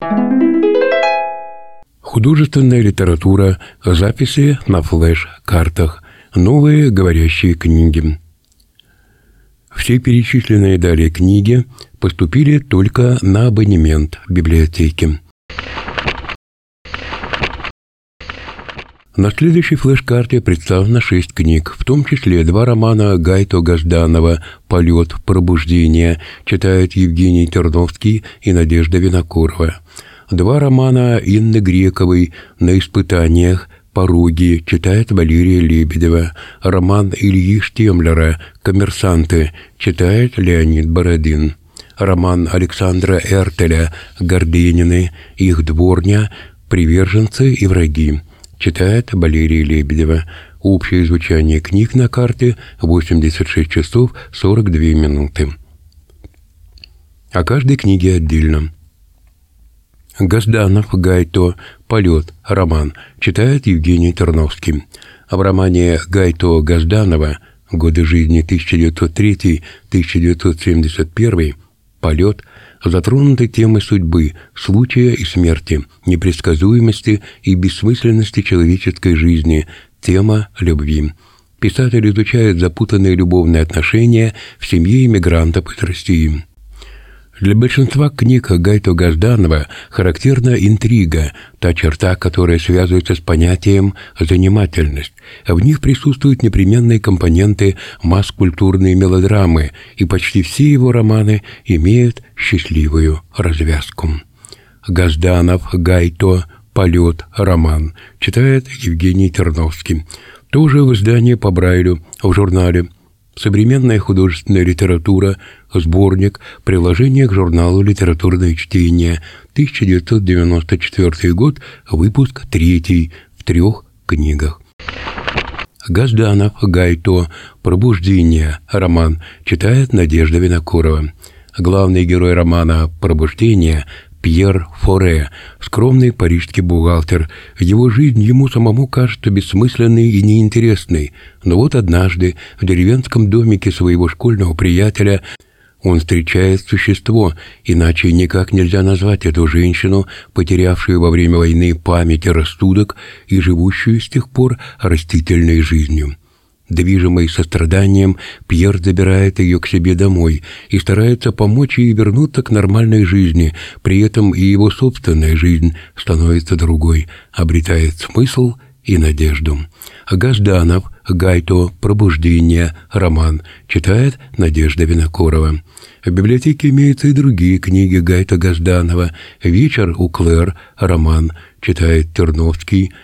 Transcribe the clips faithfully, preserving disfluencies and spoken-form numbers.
Художественная литература, записи на флеш-картах, новые говорящие книги. Все перечисленные далее книги поступили только на абонемент библиотеки. На следующей флеш-карте представлено шесть книг, в том числе два романа Гайто Газданова «Полет. Пробуждение» читают Евгений Терновский и Надежда Винокурова. Два романа Инны Грековой «На испытаниях. Пороги» читает Валерия Лебедева. Роман Ильи Штемлера «Коммерсанты» читает Леонид Бородин. Роман Александра Эртеля «Горденины. Их дворня. Приверженцы и враги» читает Валерия Лебедева. Общее звучание книг на карте восемьдесят шесть часов сорок две минуты. О каждой книге отдельно. Газданов Гайто «Полет. Роман» читает Евгений Терновский. В романе Гайто Газданова «Годы жизни тысяча девятьсот третий — тысяча девятьсот семьдесят первый» «Полет» затронуты темы судьбы, случая и смерти, непредсказуемости и бессмысленности человеческой жизни, тема любви. Писатель изучает запутанные любовные отношения в семье иммигрантов из России. Для большинства книг Гайто Газданова характерна интрига, та черта, которая связывается с понятием «занимательность». В них присутствуют непременные компоненты масс-культурной мелодрамы, и почти все его романы имеют счастливую развязку. Газданов Гайто «Полет. Роман» читает Евгений Терновский. Тоже в издании по Брайлю, в журнале «Современная художественная литература», сборник, приложение к журналу «Литературное чтение», тысяча девятьсот девяносто четвёртый год, выпуск третий, в трех книгах. Газданов Гайто «Пробуждение. Роман» читает Надежда Винокурова. Главный герой романа «Пробуждение» Пьер Форе, скромный парижский бухгалтер. Его жизнь ему самому кажется бессмысленной и неинтересной. Но вот однажды в деревенском домике своего школьного приятеля он встречает существо, иначе никак нельзя назвать эту женщину, потерявшую во время войны память и рассудок и живущую с тех пор растительной жизнью. Движимый состраданием, Пьер забирает ее к себе домой и старается помочь ей вернуться к нормальной жизни, при этом и его собственная жизнь становится другой, обретает смысл и надежду. Газданов Гайто «Пробуждение. Роман» читает Надежда Винокурова. В библиотеке имеются и другие книги Гайто Газданова. «Вечер у Клэр. Роман» читает Терновский.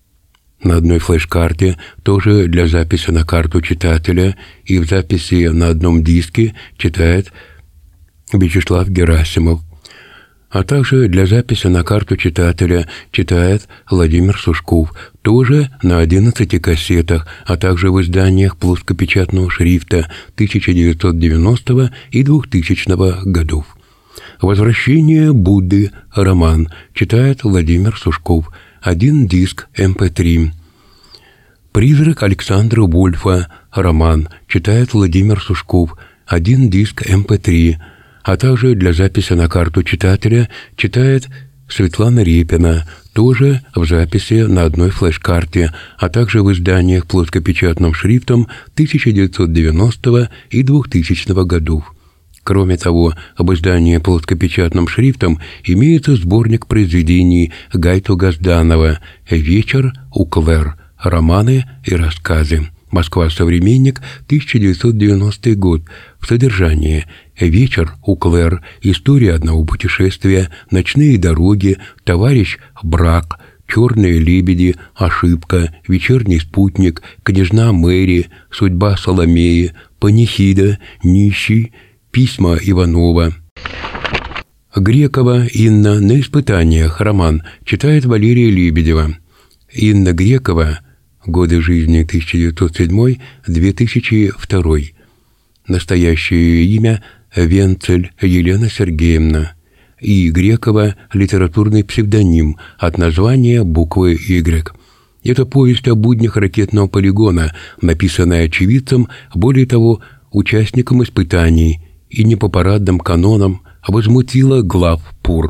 На одной флеш-карте, тоже для записи на карту читателя, и в записи на одном диске читает Вячеслав Герасимов. А также для записи на карту читателя читает Владимир Сушков, тоже на одиннадцати кассетах, а также в изданиях плоскопечатного шрифта тысяча девятьсот девяностого и двухтысячного годов. «Возвращение Будды. Роман» читает Владимир Сушков. Один диск эм пэ три. «Призрак Александра Вольфа. Роман» читает Владимир Сушков. Один диск эм пэ три. А также для записи на карту читателя читает Светлана Репина, тоже в записи на одной флеш-карте, а также в изданиях плоскопечатным шрифтом тысяча девятьсот девяностого и двухтысячного годов. Кроме того, об издании плоскопечатным шрифтом имеется сборник произведений Гайто Газданова «Вечер у Клэр. Романы и рассказы». Москва. Современник. тысяча девятьсот девяностый год. В содержании: «Вечер у Клэр», «История одного путешествия», «Ночные дороги», «Товарищ Брак», «Черные лебеди», «Ошибка», «Вечерний спутник», «Княжна Мэри», «Судьба Соломеи», «Панихида», «Нищий», «Письма Иванова». Грекова Инна «На испытаниях. Роман» читает Валерия Лебедева. Инна Грекова «Годы жизни тысяча девятьсот седьмой — две тысячи второй». Настоящее имя Венцель Елена Сергеевна. И Грекова — литературный псевдоним от названия буквы «Y». Это повесть о буднях ракетного полигона, написанная очевидцем, более того, участником испытаний, и не по парадным канонам возмутила глав ПУР.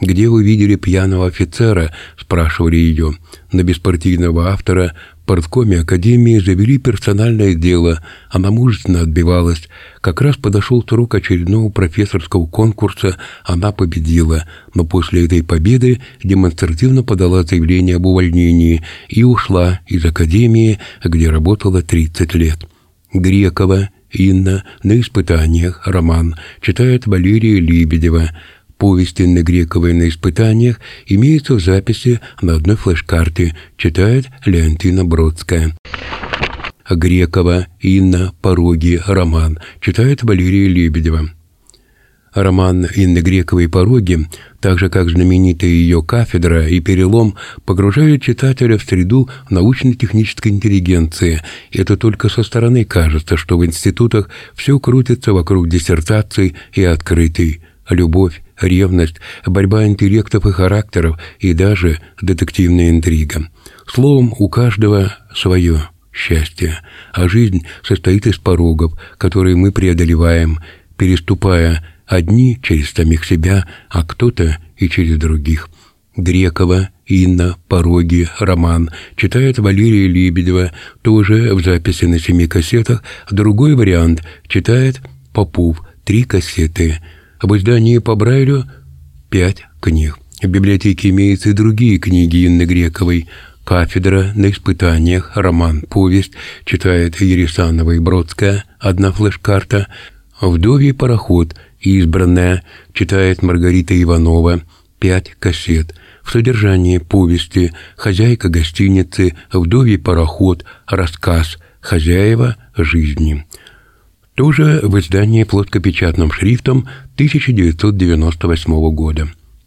«Где вы видели пьяного офицера?» – спрашивали ее. На беспартийного автора в парткоме академии завели персональное дело. Она мужественно отбивалась. Как раз подошел срок очередного профессорского конкурса. Она победила, но после этой победы демонстративно подала заявление об увольнении и ушла из академии, где работала тридцать лет. Грекова Инна на испытаниях, роман, читает Валерия Лебедева. Повесть Инны Грековой на испытаниях имеется в записи на одной флеш-карте, читает Леонтина Бродская. Грекова Инна, «Пороги», роман, читает Валерия Лебедева. Роман Инны Грековой «Пороги», так же как знаменитая ее «Кафедра» и «Перелом», погружает читателя в среду научно-технической интеллигенции. Это только со стороны кажется, что в институтах все крутится вокруг диссертаций и открытий. Любовь, ревность, борьба интеллектов и характеров и даже детективная интрига. Словом, у каждого свое счастье, а жизнь состоит из порогов, которые мы преодолеваем, переступая одни через самих себя, а кто-то и через других. Грекова Инна, «Пороги», роман, читает Валерия Лебедева, тоже в записи на семи кассетах. Другой вариант читает Попов, три кассеты. В издании по Брайлю пять книг. В библиотеке имеются и другие книги Инны Грековой. «Кафедра», на испытаниях, роман, повесть, читает Ересанова и Бродская, одна флеш-карта. «Вдовий пароход», избранная, читает Маргарита Иванова, пять кассет. В содержании повести «Хозяйка гостиницы», «Вдовий пароход», рассказ «Хозяева жизни». Тоже в издании плоскопечатным шрифтом тысяча девятьсот девяносто восьмого года.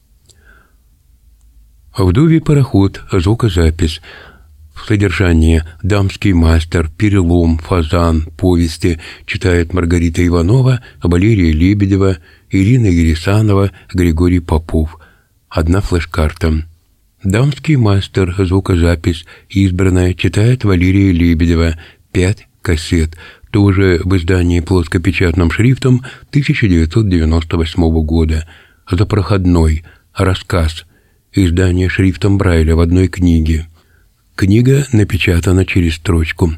«Вдовий пароход», звукозапись. В содержании «Дамский мастер», «Перелом», «Фазан», повести читает Маргарита Иванова, Валерия Лебедева, Ирина Ересанова, Григорий Попов. Одна флеш-карта. «Дамский мастер», звукозапись, избранная, читает Валерия Лебедева, пять кассет. Тоже в издании плоскопечатным шрифтом тысяча девятьсот девяносто восьмого года. «За проходной», рассказ. Издание шрифтом Брайля в одной книге. Книга напечатана через строчку.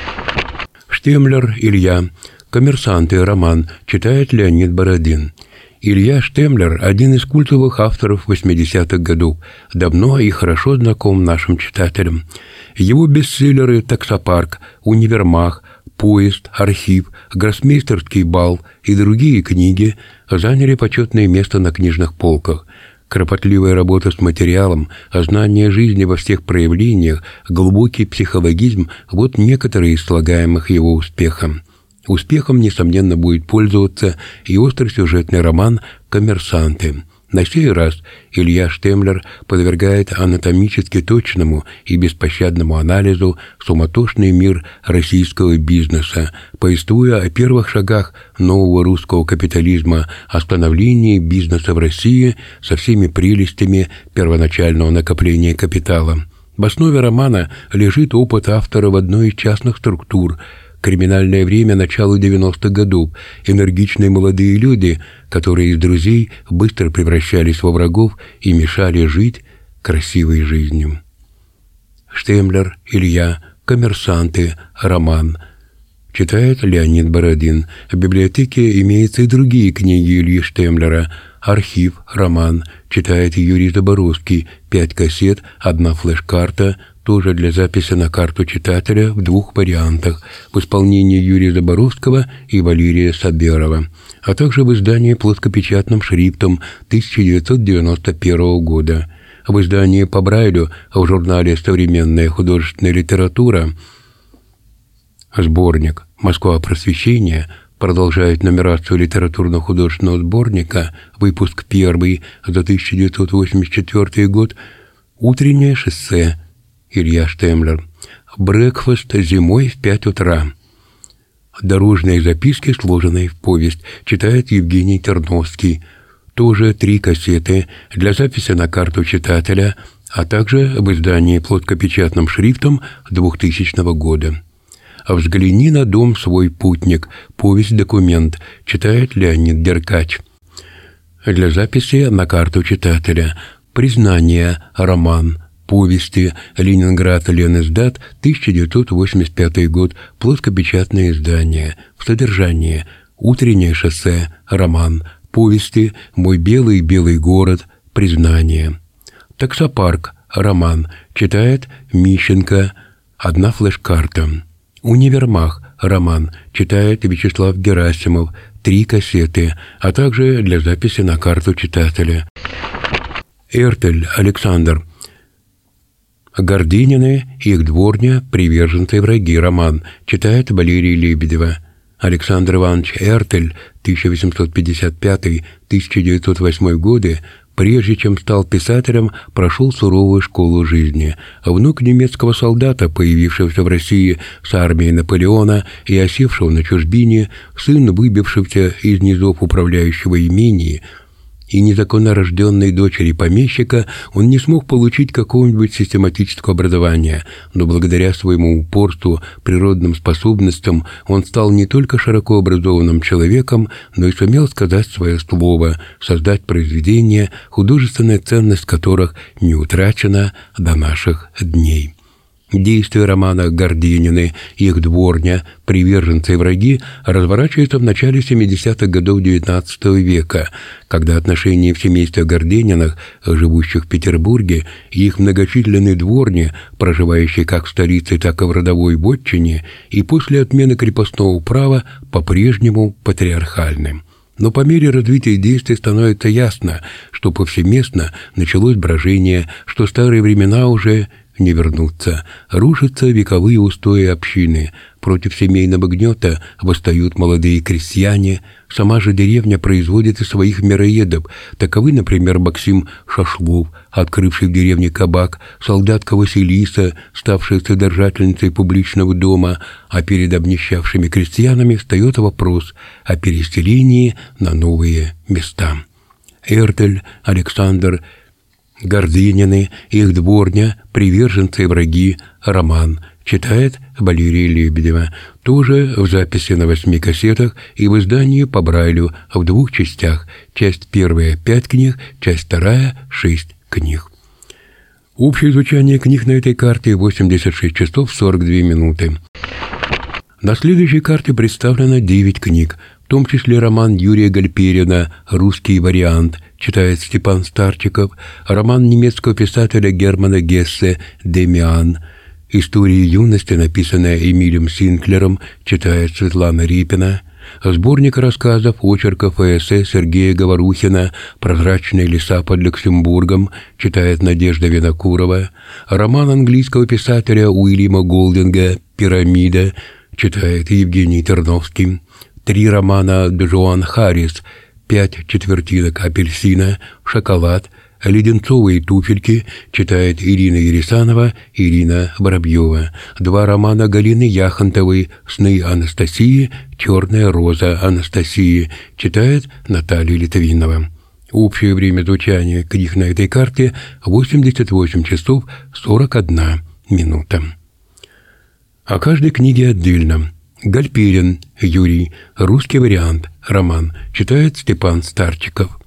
Штемлер Илья, «Коммерсанты», роман, читает Леонид Бородин. Илья Штемлер – один из культовых авторов восьмидесятых годов, давно и хорошо знаком нашим читателям. Его бестселлеры «Таксопарк», «Универмаг», «Поезд», «Архив», «Гроссмейстерский бал» и другие книги заняли почетное место на книжных полках. Кропотливая работа с материалом, знание жизни во всех проявлениях, глубокий психологизм – вот некоторые из слагаемых его успеха. Успехом, несомненно, будет пользоваться и остросюжетный роман «Коммерсанты». На сей раз Илья Штемлер подвергает анатомически точному и беспощадному анализу суматошный мир российского бизнеса, повествуя о первых шагах нового русского капитализма, о становлении бизнеса в России со всеми прелестями первоначального накопления капитала. В основе романа лежит опыт автора в одной из частных структур. Криминальное время начала девяностых годов, энергичные молодые люди, которые из друзей быстро превращались во врагов и мешали жить красивой жизнью. Штемлер Илья, «Коммерсанты», роман, читает Леонид Бородин. В библиотеке имеются и другие книги Ильи Штемлера. «Архив», роман, читает Юрий Заборовский, пять кассет, одна флеш-карта, тоже для записи на карту читателя в двух вариантах, в исполнении Юрия Заборовского и Валерия Саберова, а также в издании плоскопечатным шрифтом тысяча девятьсот девяносто первого года. В издании по Брайлю в журнале «Современная художественная литература» сборник «Москва. Просвещение» продолжает нумерацию литературно-художественного сборника, выпуск первый за тысяча девятьсот восемьдесят четвёртый год, «Утреннее шоссе», Илья Штемлер. «Брекфаст зимой в пять утра». Дорожные записки, сложенные в повесть, читает Евгений Терновский. Тоже три кассеты для записи на карту читателя, а также в издании плоскопечатным шрифтом двухтысячного года. «Взгляни на дом свой, путник», повесть-документ, читает Леонид Деркач. для записи на карту читателя. «Признание», роман. «Повести», Ленинград, Лениздат, тысяча девятьсот восемьдесят пятый год, плоскопечатное издание. В содержании: «Утреннее шоссе», роман. «Повести», «Мой белый белый город», «Признание». «Таксопарк», роман. Читает Мищенко, «Одна флеш-карта». «Универмаг», роман. Читает Вячеслав Герасимов, «Три кассеты», а также для записи на карту читателя. Эртель, Александр. «Гордынины, их дворня, приверженцы враги», роман. Читает Валерия Лебедева. Александр Иванович Эртель, тысяча восемьсот пятьдесят пятый — тысяча девятьсот восьмой годы, прежде чем стал писателем, прошел суровую школу жизни. Внук немецкого солдата, появившегося в России с армией Наполеона и осевшего на чужбине, сын выбившегося из низов управляющего имений и незаконно рожденной дочери помещика, он не смог получить какого-нибудь систематического образования, но благодаря своему упорству, природным способностям он стал не только широко образованным человеком, но и сумел сказать свое слово, создать произведения, художественная ценность которых не утрачена до наших дней. Действие романа «Гордынины, их дворня, приверженцы и враги» разворачивается в начале семидесятых годов девятнадцатого века, когда отношения в семействе Гордыниных, живущих в Петербурге, и их многочисленные дворни, проживающие как в столице, так и в родовой вотчине, и после отмены крепостного права по-прежнему патриархальны. Но по мере развития действий становится ясно, что повсеместно началось брожение, что старые времена уже не вернутся. Рушатся вековые устои общины. Против семейного гнета восстают молодые крестьяне. Сама же деревня производит из своих мироедов. Таковы, например, Максим Шашлов, открывший в деревне кабак, солдатка Василиса, ставшая содержательницей публичного дома, а перед обнищавшими крестьянами встает вопрос о переселении на новые места. Эртель, Александр. «Гордынины, их дворня, приверженцы и враги», роман. Читает Валерия Лебедева. Тоже в записи на восьми кассетах и в издании по Брайлю в двух частях. Часть первая — пять книг, часть вторая — шесть книг. Общее звучание книг на этой карте — восемьдесят шесть часов сорок две минуты. На следующей карте представлено девять книг, в том числе роман Юрия Гальперина «Русский вариант», читает Степан Старчиков, роман немецкого писателя Германа Гессе «Демиан», история юности, написанная Эмилем Синклером, читает Светлана Репина, сборник рассказов, очерков и эссе Сергея Говорухина «Прозрачные леса под Люксембургом», читает Надежда Винокурова, роман английского писателя Уильяма Голдинга «Пирамида», читает Евгений Терновский, три романа Джоан Харрис «Пять четвертинок апельсина», «Шоколад», «Леденцовые туфельки», читает Ирина Ересанова, Ирина Воробьева, два романа Галины Яхонтовой «Сны Анастасии», «Черная роза Анастасии», читает Наталья Литвинова. Общее время звучания книг на этой карте — восемьдесят восемь часов сорок одна минута. О каждой книге отдельно. Гальперин Юрий, «Русский вариант», роман, читает Степан Старчиков.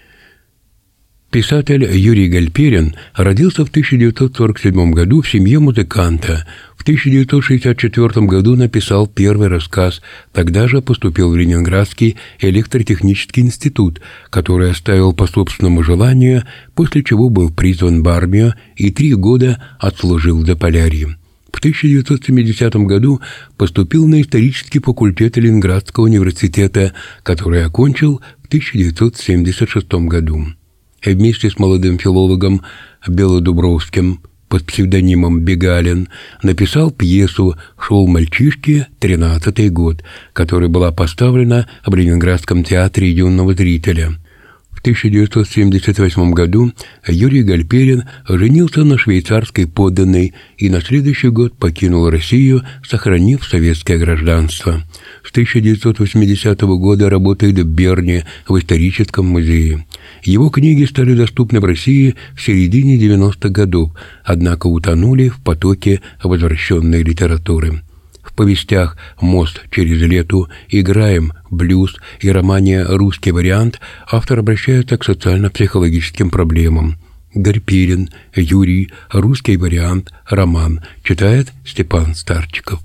Писатель Юрий Гальперин родился в тысяча девятьсот сорок седьмом году в семье музыканта. В тысяча девятьсот шестьдесят четвёртом году написал первый рассказ, тогда же поступил в Ленинградский электротехнический институт, который оставил по собственному желанию, после чего был призван в армию и три года отслужил в Заполярье. В тысяча девятьсот семидесятом году поступил на исторический факультет Ленинградского университета, который окончил в тысяча девятьсот семьдесят шестом году. Вместе с молодым филологом Белодубровским под псевдонимом Бегалин написал пьесу «Шел мальчишки, тринадцатый год», которая была поставлена в Ленинградском театре юного зрителя. В тысяча девятьсот семьдесят восьмом году Юрий Гальперин женился на швейцарской подданной и на следующий год покинул Россию, сохранив советское гражданство. С тысяча девятьсот восьмидесятого года работает в Берне в историческом музее. Его книги стали доступны в России в середине девяностых годов, однако утонули в потоке возвращенной литературы. В в повестях «Мост через лету», «Играем», «Блюз» и романе «Русский вариант» автор обращается к социально-психологическим проблемам. Гарпирин, Юрий, «Русский вариант», роман. Читает Степан Старчиков.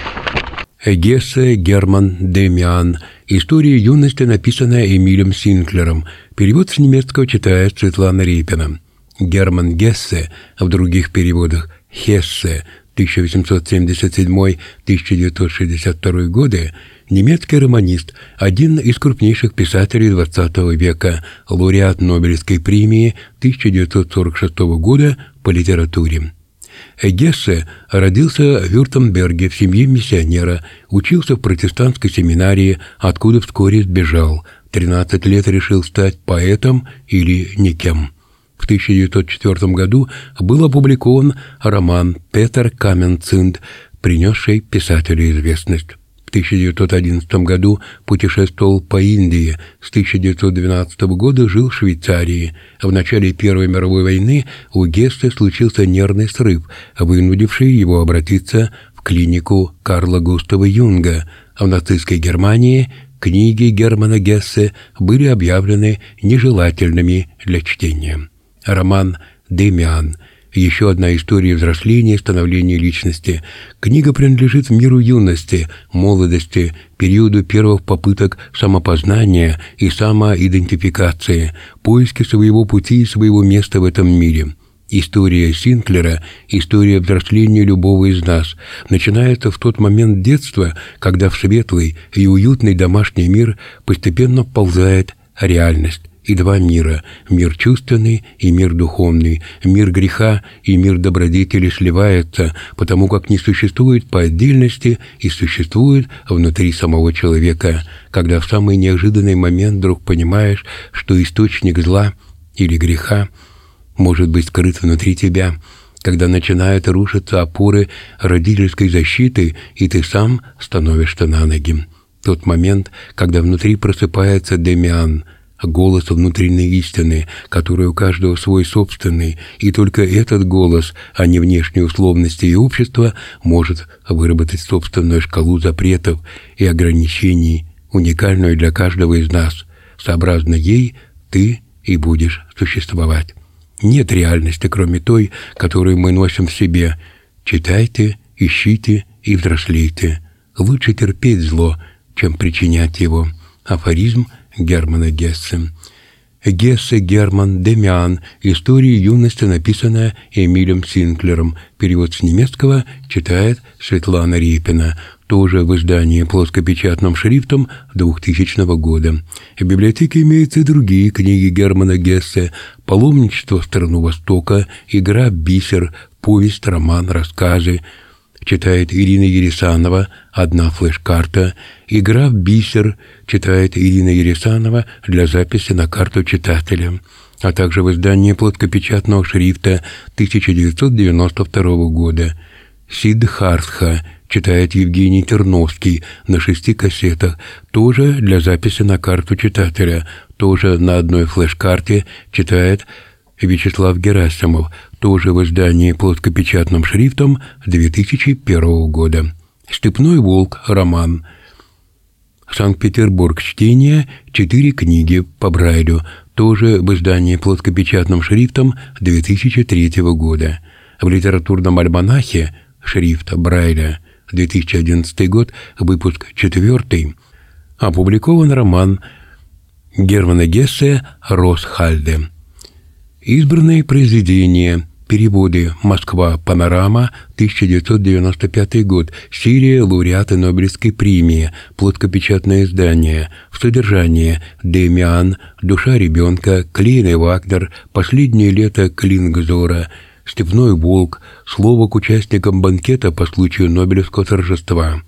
Гессе Герман Демиан. История юности, написанная Эмилем Синклером. Перевод с немецкого читает Светлана Репина. Герман Гессе, в других переводах Хессе, тысяча восемьсот семьдесят седьмой — тысяча девятьсот шестьдесят второй годы, немецкий романист, один из крупнейших писателей двадцатого века, лауреат Нобелевской премии тысяча девятьсот сорок шестого года по литературе. Гессе родился в Вюртемберге в семье миссионера, учился в протестантской семинарии, откуда вскоре сбежал. В тринадцать лет решил стать поэтом или никем. В тысяча девятьсот четвёртом году был опубликован роман «Петер Каменцинд», принесший писателю известность. В тысяча девятьсот одиннадцатом году путешествовал по Индии, с тысяча девятьсот двенадцатого года жил в Швейцарии. В начале Первой мировой войны у Гессе случился нервный срыв, вынудивший его обратиться в клинику Карла Густава Юнга. В нацистской Германии книги Германа Гессе были объявлены нежелательными для чтения. Роман «Демиан». Еще одна история взросления и становления личности. Книга принадлежит миру юности, молодости, периоду первых попыток самопознания и самоидентификации, поиски своего пути и своего места в этом мире. История Синклера, история взросления любого из нас, начинается в тот момент детства, когда в светлый и уютный домашний мир постепенно вползает реальность. И два мира – мир чувственный и мир духовный, мир греха и мир добродетели сливаются, потому как не существует по отдельности и существует внутри самого человека, когда в самый неожиданный момент вдруг понимаешь, что источник зла или греха может быть скрыт внутри тебя, когда начинают рушиться опоры родительской защиты, и ты сам становишься на ноги. Тот момент, когда внутри просыпается Демиан – голос внутренней истины, который у каждого свой собственный, и только этот голос, а не внешние условности и общество, может выработать собственную шкалу запретов и ограничений, уникальную для каждого из нас. Сообразно ей ты и будешь существовать. Нет реальности, кроме той, которую мы носим в себе. Читайте, ищите и взрослейте. Лучше терпеть зло, чем причинять его. Афоризм Германа Гессе. Гессе Герман Демиан. История юности, написанная Эмилем Синклером. Перевод с немецкого читает Светлана Репина. Тоже в издании плоскопечатным шрифтом двухтысячного года. В библиотеке имеются и другие книги Германа Гессе: «Паломничество в страну Востока», «Игра в бисер», повесть, роман, рассказы. Читает Ирина Ересанова «Одна флеш-карта», «Игра в бисер», читает Ирина Ересанова для записи на карту читателя, а также в издании плоскопечатного шрифта тысяча девятьсот девяносто второго года. «Сиддхартха» читает Евгений Терновский на шести кассетах, тоже для записи на карту читателя, тоже на одной флеш-карте читает Вячеслав Герасимов, тоже в издании плоскопечатным шрифтом две тысячи первого года. «Степной волк», роман. Санкт-Петербург, чтение, четыре книги по Брайлю, тоже в издании плоскопечатным шрифтом две тысячи третьего года. В литературном альманахе шрифт Брайля, две тысячи одиннадцатый год, выпуск четвертый, опубликован роман Германа Гессе «Росхальде». Избранные произведения, переводы: «Москва. Панорама», тысяча девятьсот девяносто пятый год, серия «Лауреаты Нобелевской премии», плоскопечатное издание. В содержании: Демиан, «Душа ребенка», Клейн и Вагнер, «Последнее лето Клингзора», «Степной волк», слово к участникам банкета по случаю Нобелевского торжества.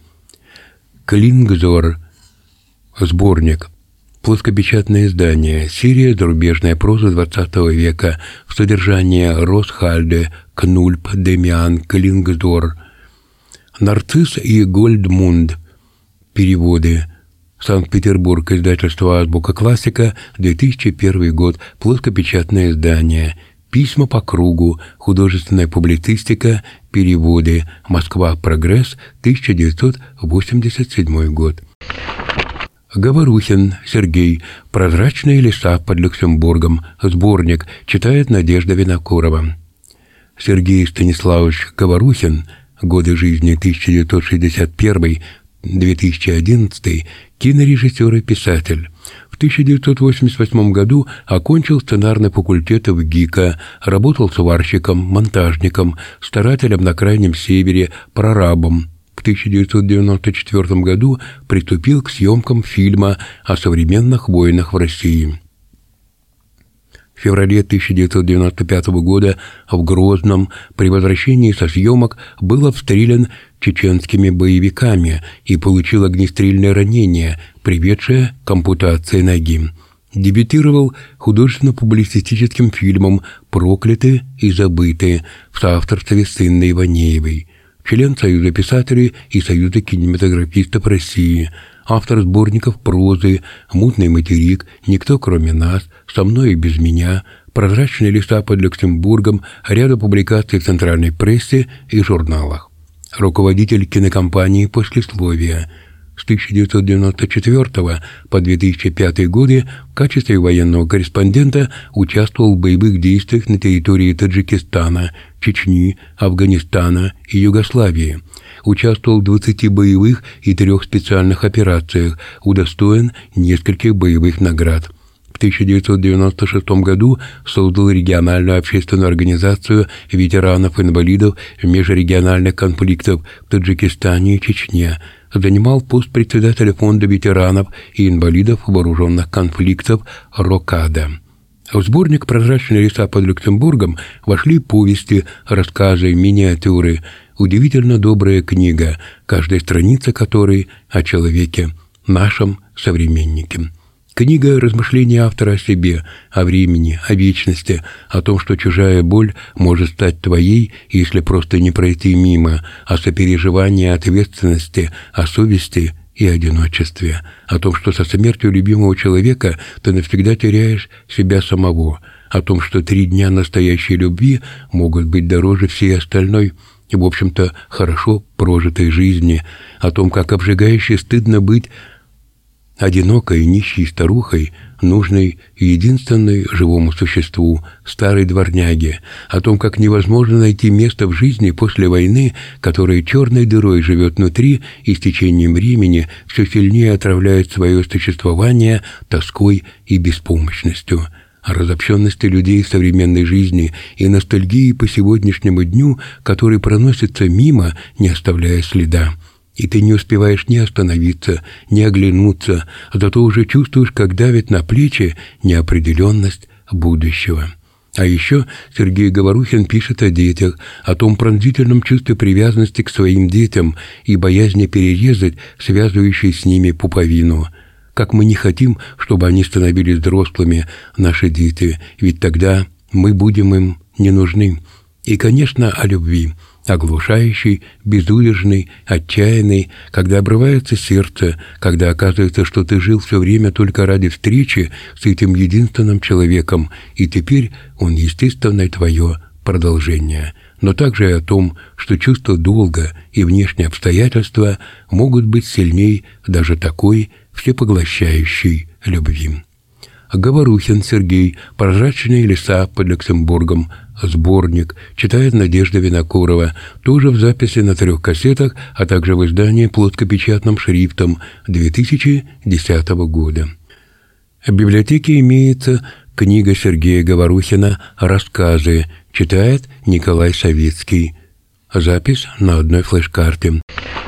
Клингзор, сборник. Плоскопечатное издание. Серия «Зарубежная проза двадцатого века». В содержании: Росхальде, Кнульп, Демиан, Клингзор. Нарцисс и Гольдмунд. Переводы. Санкт-Петербург, издательство «Азбука классика», две тысячи первый год, плоскопечатное издание. Письма по кругу, художественная публицистика, переводы. Москва. Прогресс. тысяча девятьсот восемьдесят седьмой год. Говорухин Сергей. «Прозрачные леса под Люксембургом». Сборник. Читает Надежда Винокурова. Сергей Станиславович Говорухин. Годы жизни тысяча девятьсот шестьдесят первый — две тысячи одиннадцатый. Кинорежиссер и писатель. В тысяча девятьсот восемьдесят восьмом году окончил сценарный факультет в ГИКа, работал сварщиком, монтажником, старателем на Крайнем Севере, прорабом. В тысяча девятьсот девяносто четвёртом году приступил к съемкам фильма о современных войнах в России. В феврале тысяча девятьсот девяносто пятого года в Грозном при возвращении со съемок был обстрелян чеченскими боевиками и получил огнестрельное ранение, приведшее к ампутации ноги. Дебютировал художественно-публицистическим фильмом «Прокляты и забыты» в соавторстве с Инной Иванеевой. Член Союза писателей и Союза кинематографистов России, автор сборников прозы «Мутный материк», «Никто кроме нас», «Со мной и без меня», «Прозрачные леса под Люксембургом», ряда публикаций в центральной прессе и журналах. Руководитель кинокомпании «Послесловие». С тысяча девятьсот девяносто четвёртого по две тысячи пятый годы в качестве военного корреспондента участвовал в боевых действиях на территории Таджикистана, Чечни, Афганистана и Югославии. Участвовал в двадцати боевых и трех специальных операциях, удостоен нескольких боевых наград. В тысяча девятьсот девяносто шестом году создал региональную общественную организацию ветеранов-инвалидов межрегиональных конфликтов в Таджикистане и Чечне. Занимал пост председателя фонда ветеранов и инвалидов вооруженных конфликтов «Рокада». В сборник «Прозрачные леса под Люксембургом» вошли повести, рассказы, миниатюры. Удивительно добрая книга, каждая страница которой о человеке, нашем современнике. Книга — размышления автора о себе, о времени, о вечности, о том, что чужая боль может стать твоей, если просто не пройти мимо, о сопереживании, ответственности, о совести и одиночестве, о том, что со смертью любимого человека ты навсегда теряешь себя самого, о том, что три дня настоящей любви могут быть дороже всей остальной, и, в общем-то, хорошо прожитой жизни, о том, как обжигающе стыдно быть одинокой, нищей старухой, нужной единственной живому существу, старой дворняге, о том, как невозможно найти место в жизни после войны, которое черной дырой живет внутри и с течением времени все сильнее отравляет свое существование тоской и беспомощностью. О разобщенности людей в современной жизни и ностальгии по сегодняшнему дню, который проносится мимо, не оставляя следа. И ты не успеваешь ни остановиться, ни оглянуться, зато уже чувствуешь, как давит на плечи неопределенность будущего. А еще Сергей Говорухин пишет о детях, о том пронзительном чувстве привязанности к своим детям и боязни перерезать связывающую с ними пуповину. Как мы не хотим, чтобы они становились взрослыми, наши дети, ведь тогда мы будем им не нужны. И, конечно, о любви. Оглушающий, безудержный, отчаянный, когда обрывается сердце, когда оказывается, что ты жил все время только ради встречи с этим единственным человеком, и теперь он естественное твое продолжение. Но также и о том, что чувство долга и внешние обстоятельства могут быть сильней даже такой всепоглощающей любви. Говорухин Сергей. «Прозрачные леса под Люксембургом». Сборник. Читает Надежда Винокурова. Тоже в записи на трех кассетах, а также в издании плоскопечатным шрифтом две тысячи десятого года. В библиотеке имеется книга Сергея Говорухина «Рассказы». Читает Николай Савицкий. Запись на одной флеш-карте.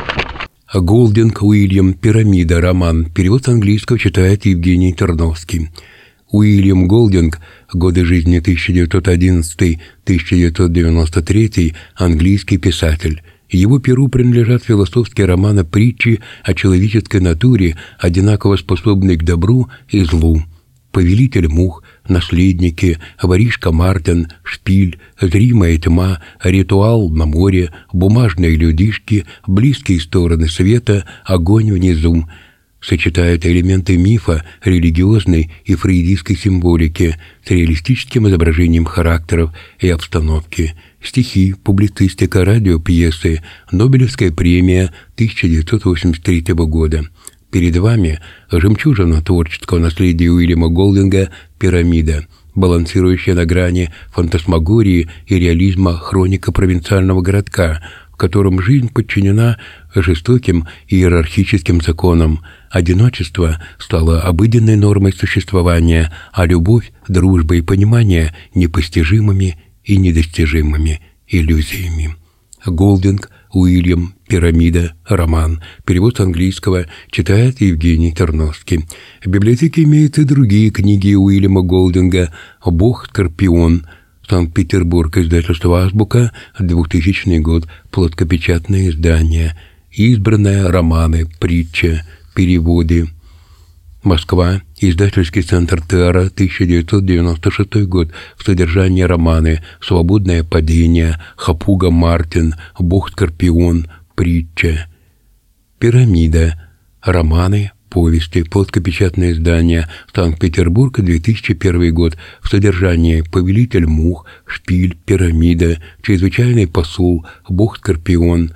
Голдинг Уильям. «Пирамида». Роман. Перевод с английского читает Евгений Терновский. Уильям Голдинг. Годы жизни тысяча девятьсот одиннадцатый — тысяча девятьсот девяносто третий. Английский писатель. Его перу принадлежат философские романы притчи о человеческой натуре, одинаково способной к добру и злу. «Повелитель мух», «Наследники», «Воришка Мартин», «Шпиль», «Зримая тьма», «Ритуал на море», «Бумажные людишки», «Близкие стороны света», «Огонь внизу». сочетает элементы мифа, религиозной и фрейдистской символики с реалистическим изображением характеров и обстановки. Стихи, публицистика, радиопьесы, Нобелевская премия тысяча девятьсот восемьдесят третьего года. Перед вами жемчужина творческого наследия Уильяма Голдинга «Пирамида», балансирующая на грани фантасмагории и реализма хроника провинциального городка, в котором жизнь подчинена жестоким иерархическим законам. Одиночество стало обыденной нормой существования, а любовь, дружба и понимание – непостижимыми и недостижимыми иллюзиями. Голдинг, Уильям, «Пирамида», роман. Перевод с английского читает Евгений Терновский. В библиотеке имеются другие книги Уильяма Голдинга «Бог-скорпион», Санкт-Петербург, издательство «Азбука», двухтысячный год, плоскопечатное издание, «Избранные романы», «Притча», переводы. Москва, издательский центр «Терра», тысяча девятьсот девяносто шестой год, в содержании романы «Свободное падение», «Хапуга Мартин», «Бог-скорпион», «Притча». «Пирамида», романы, повести, плоскопечатное издание, Санкт-Петербург, две тысячи первый год, в содержании «Повелитель мух», «Шпиль», «Пирамида», «Чрезвычайный посол», «Бог-скорпион».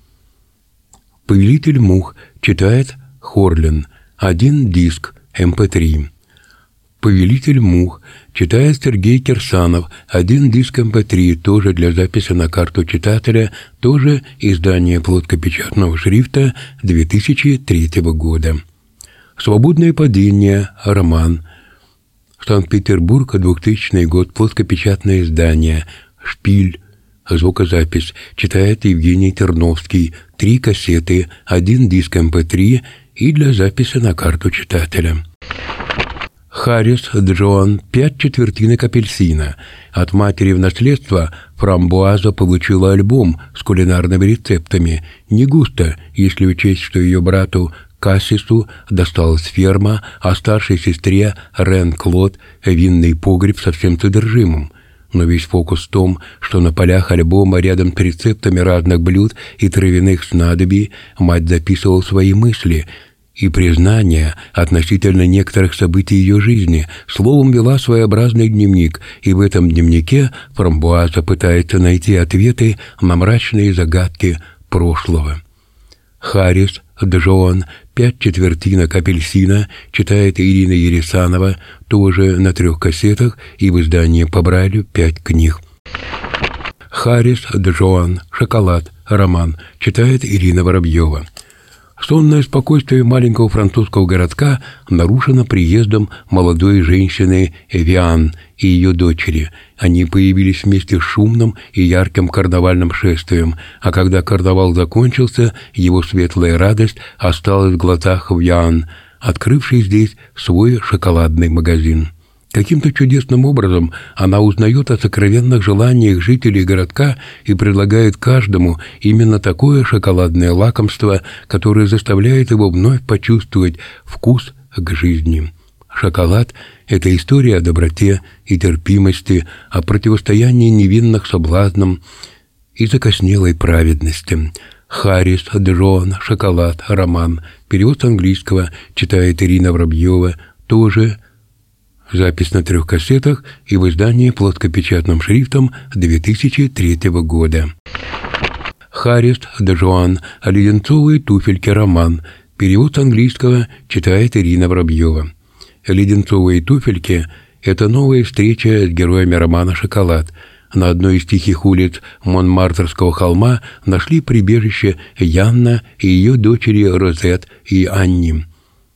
«Повелитель мух» читает Хорлин. Один диск, эм пэ три. «Повелитель мух» читает Сергей Кирсанов. Один диск эм пэ три, тоже для записи на карту читателя, тоже издание плоскопечатного шрифта две тысячи третьего года. «Свободное падение», роман. Санкт-Петербург, двухтысячный год, плоскопечатное издание. «Шпиль», звукозапись, читает Евгений Терновский. Три кассеты, один диск эм пэ три и для записи на карту читателя. Харрис Джоан «Пять четвертинок апельсина». От матери в наследство Фрамбуаза получила альбом с кулинарными рецептами. Не густо, если учесть, что ее брату Кассису досталась ферма, а старшей сестре Рен Клод винный погреб со всем содержимым. Но весь фокус в том, что на полях альбома рядом с рецептами разных блюд и травяных снадобий мать записывала свои мысли и признания относительно некоторых событий ее жизни, словом, вела своеобразный дневник, и в этом дневнике Фрамбуаза пытается найти ответы на мрачные загадки прошлого. Харрис Джоан «Пять четвертинок апельсина» читает Ирина Ересанова, тоже на трех кассетах и в издании по Брайлю «Пять книг». Харрис Джоан «Шоколад», роман, читает Ирина Воробьева. Сонное спокойствие маленького французского городка нарушено приездом молодой женщины Эвиан и ее дочери. Они появились вместе с шумным и ярким карнавальным шествием, а когда карнавал закончился, его светлая радость осталась в глазах Эвиан, открывшей здесь свой шоколадный магазин. Каким-то чудесным образом она узнает о сокровенных желаниях жителей городка и предлагает каждому именно такое шоколадное лакомство, которое заставляет его вновь почувствовать вкус к жизни. Шоколад – это история о доброте и терпимости, о противостоянии невинных соблазнам и закоснелой праведности. Харрис Джоан «Шоколад», роман. Перевод с английского читает Ирина Воробьева, тоже запись на трех кассетах и в издании плоскопечатным шрифтом две тысячи третьего года. Харрис Джоан «Леденцовые туфельки», роман. Перевод с английского читает Ирина Воробьева. «Леденцовые туфельки» — это новая встреча с героями романа «Шоколад». На одной из тихих улиц Монмартрского холма нашли прибежище Янна и ее дочери Розет и Анни.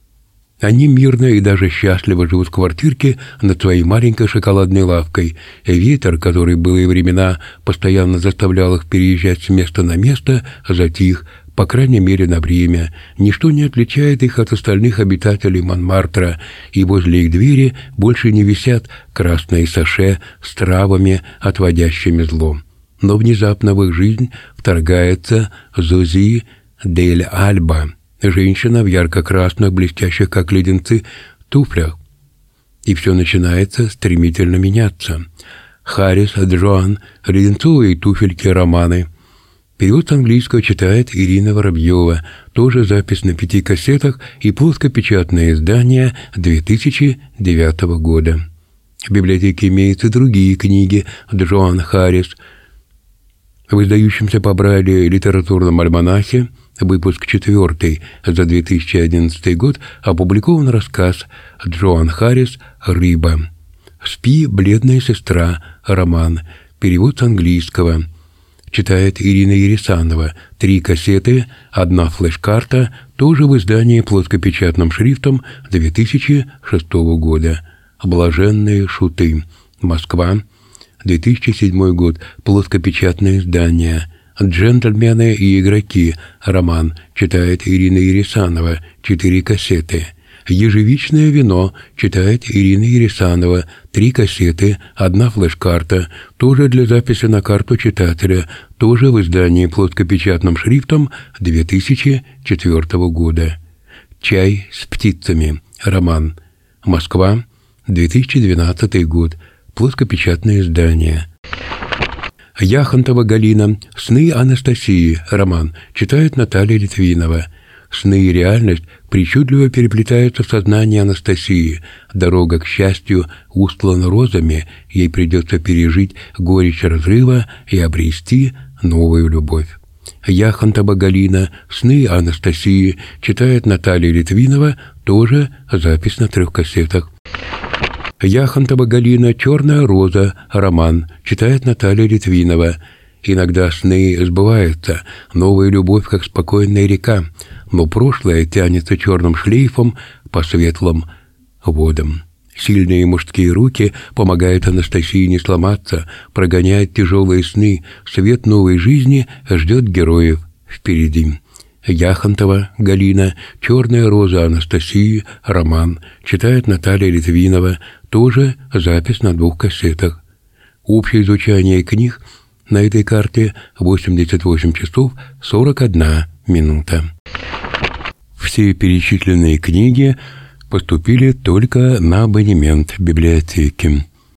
Они мирно и даже счастливо живут в квартирке над своей маленькой шоколадной лавкой. Ветер, который в былые времена постоянно заставлял их переезжать с места на место, затих, по крайней мере, на время. Ничто не отличает их от остальных обитателей Монмартра, и возле их двери больше не висят красные саше с травами, отводящими зло. Но внезапно в их жизнь вторгается Зози дель Альба, женщина в ярко-красных, блестящих, как леденцы, туфлях. И все начинается стремительно меняться. Харрис Джоан «Леденцовые туфельки», романы. Перевод с английского читает Ирина Воробьева. Тоже запись на пяти кассетах и плоскопечатное издание две тысячи девятого года. В библиотеке имеются и другие книги Джоан Харрис. В издающемся по Брайлю литературном альманахе, выпуск четвертый за две тысячи одиннадцатый год, опубликован рассказ Джоан Харрис «Рыба». «Спи, бледная сестра», роман. Перевод с английского. Читает Ирина Ересанова. Три кассеты, одна флеш-карта, тоже в издании плоскопечатным шрифтом две тысячи шестого года. «Блаженные шуты». Москва. две тысячи седьмой год. Плоскопечатное издание. «Джентльмены и игроки». Роман. Читает Ирина Ересанова. Четыре кассеты. «Ежевичное вино», читает Ирина Ересанова. Три кассеты, одна флеш-карта, тоже для записи на карту читателя, тоже в издании плоскопечатным шрифтом две тысячи четвёртого года. «Чай с птицами», роман. Москва, две тысячи двенадцатый год. Плоскопечатное издание. Яхонтова Галина. «Сны Анастасии», роман. Читает Наталья Литвинова. Сны и реальность причудливо переплетаются в сознании Анастасии. Дорога к счастью устлана розами, ей придется пережить горечь разрыва и обрести новую любовь. Яхонтова Галина. «Сны Анастасии», читает Наталья Литвинова, тоже запись на трех кассетах. Яхонтова Галина. «Черная роза», роман. Читает Наталья Литвинова. Иногда сны сбываются, новая любовь, как спокойная река, но прошлое тянется черным шлейфом по светлым водам. Сильные мужские руки помогают Анастасии не сломаться, прогоняют тяжелые сны, свет новой жизни ждет героев впереди. Яхонтова Галина. «Черная роза Анастасии», роман. Читает Наталья Литвинова, тоже запись на двух кассетах. Общее изучение книг на этой карте восемьдесят восемь часов сорок одна минута. Все перечисленные книги поступили только на абонемент библиотеки.